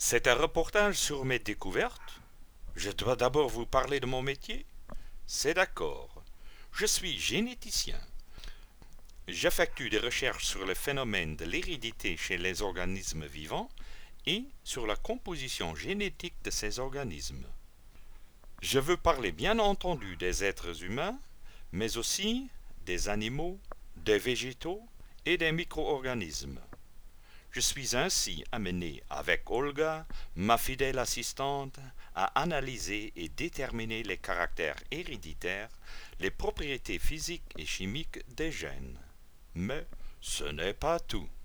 C'est un reportage sur mes découvertes. Je dois d'abord vous parler de mon métier. C'est d'accord. Je suis généticien. J'effectue des recherches sur le phénomène de l'hérédité chez les organismes vivants et sur la composition génétique de ces organismes. Je veux parler bien entendu des êtres humains, mais aussi des animaux, des végétaux et des micro-organismes. Je suis ainsi amené avec Olga, ma fidèle assistante, à analyser et déterminer les caractères héréditaires, les propriétés physiques et chimiques des gènes. Mais ce n'est pas tout.